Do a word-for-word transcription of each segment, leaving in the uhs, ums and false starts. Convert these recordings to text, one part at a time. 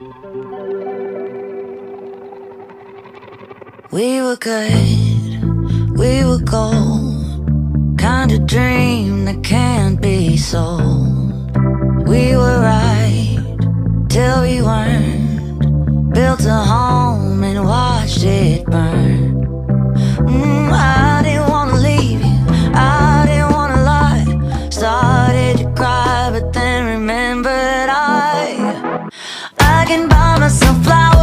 We were good, we were gold, kind of dream that can't be sold. We were right till we weren't, built a home and watched it burn. mm, I didn't wanna leave you, I didn't wanna lie. Started to cry but then remembered I I can buy myself flowers,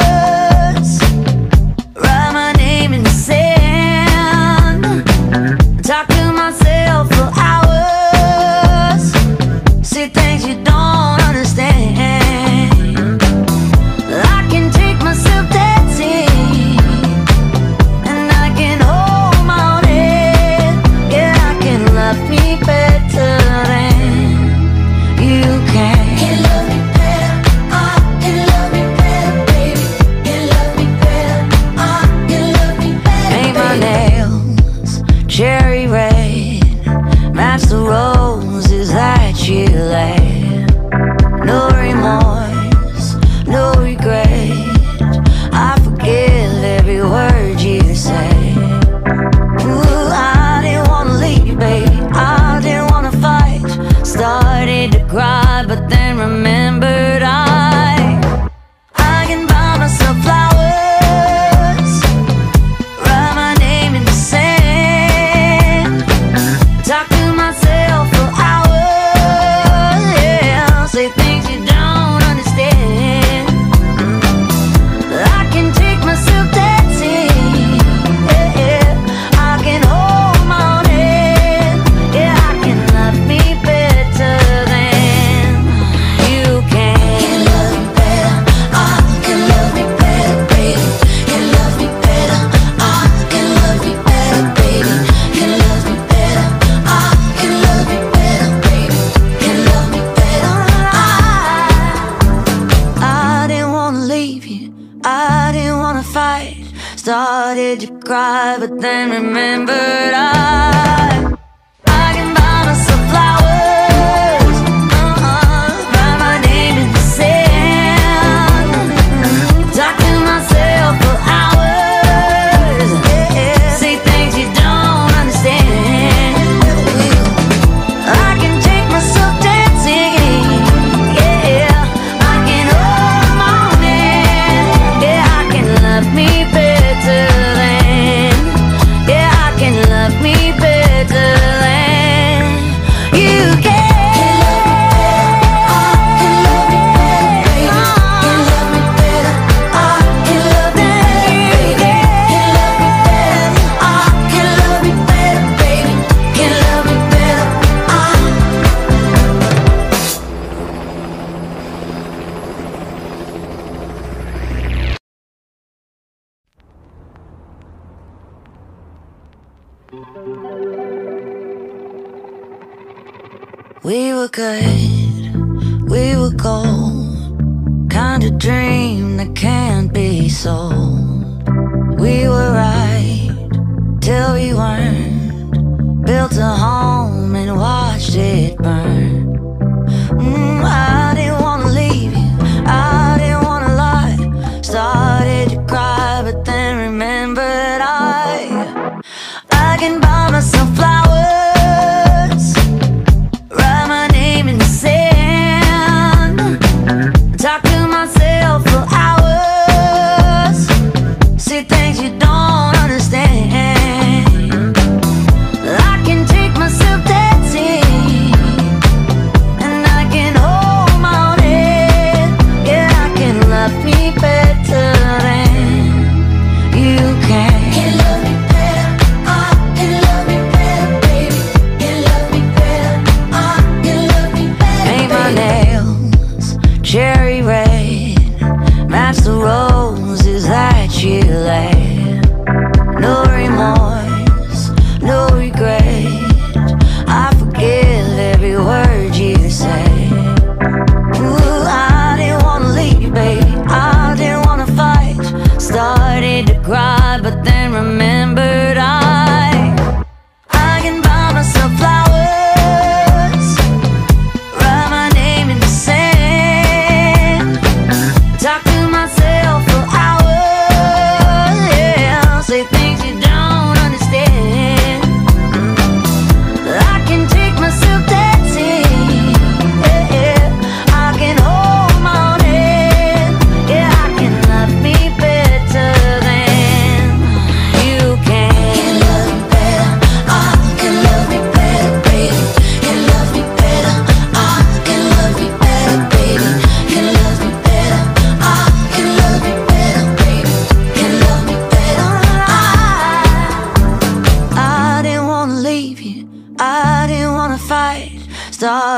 talk to myself for hours, see things you don't understand. I can take myself dancing, and I can hold my own head. Yeah, I can love me better than you can. Can love me better, I can love me better, baby. Can love me better, I can love me better. Paint my nails cherry red, match the roses that you laid. No remorse, no regret, I forgive every word you say. Ooh, I didn't wanna leave you, baby, I didn't wanna fight. Started to cry but then remembered I I can buy myself flowers, write my name in the sand, talk to myself for hours, yeah, say things you don't understand. I can take myself dancing, yeah, yeah. I can hold my own head, yeah, I can love me better than you can. Can love me better, I can love me better, baby. Can love me better, I can love me better, baby. Can love me better, I can love me better, baby. Can love me better, I I didn't wanna leave you, I didn't wanna fight. Started to cry but then remembered I I can buy myself flowers, uh-uh, write my name in the sand, talk to myself for hours, yeah, say things you don't understand. I can take myself dancing, yeah, I can hold my own hand, yeah, I can love me better than, yeah, I can love me better than you can. We were good, we were gold, kind of dream that can't be sold. We were right till we weren't, built a home and watched it burn. mm, I didn't wanna leave you, I didn't wanna lie. Started to cry but then remembered I I can buy myself flowers, write my name in the sand, talk to myself for hours, see things you don't understand. I can take myself dancing,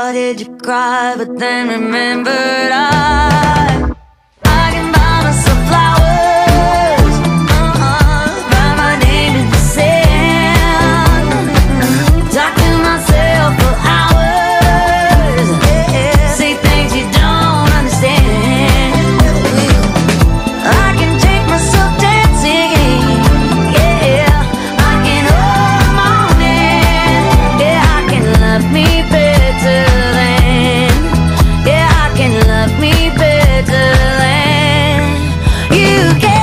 Started to cry, but then remembered I I can buy myself flowers, uh-uh, write my name in the sand, talk to myself for hours, yeah, say things you don't understand. I can take myself dancing, yeah, I can hold my hand, yeah, I can love me better than, yeah, I can love me better than you can.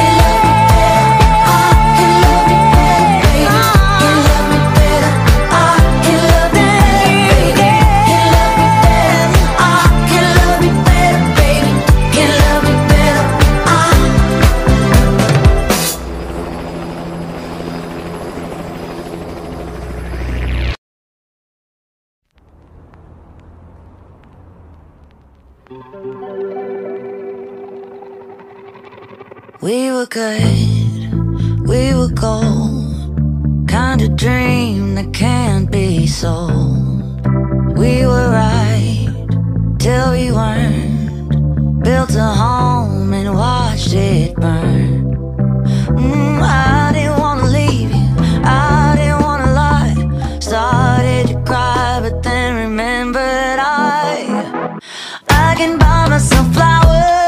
We were good, we were gold, kind of dream that can't be sold. We were right till we weren't, built a home and watched it burn. mm, I didn't wanna leave you, I didn't wanna lie. Started to cry, but then remembered I I can buy myself flowers,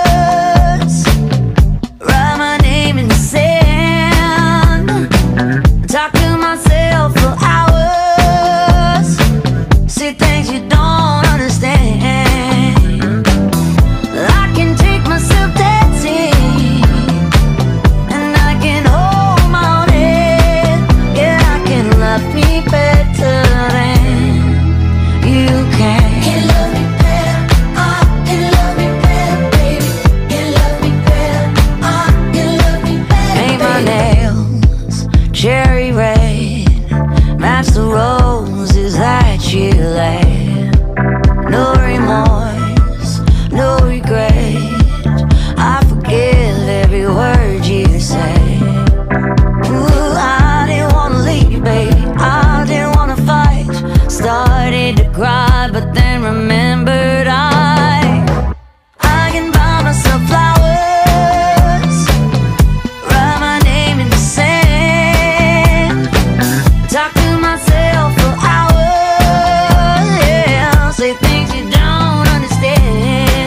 talk to myself for hours, say things you don't understand. I can take myself dancing, and I can hold my own head, yeah, I can love me better than you can. Can love me better, I can love me better, baby. Can love me better, I can love me better. Paint my nails cherry red, match the roses that you laid. No remorse, no regret, I forgive every word you say. Ooh, I didn't wanna leave, baby, I didn't wanna fight. Started to cry, but then remembered I I can buy myself flowers, write my name in the sand, talk to myself for hours, yeah, say things you don't understand.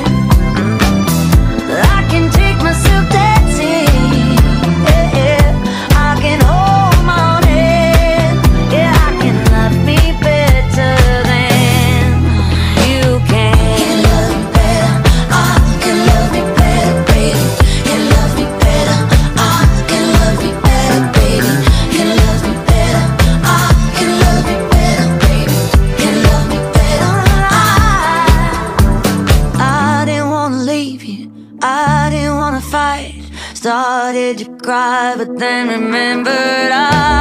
I can take myself dancing, yeah, I can hold my own hand, yeah, I can love me better than you can. Can love me better, I can love me better, baby. Can love me better, I can love me better, baby. Can love me better, I can love me better, baby. Can love me better, I I didn't wanna leave you, I didn't wanna fight. Started to cry, but then remembered I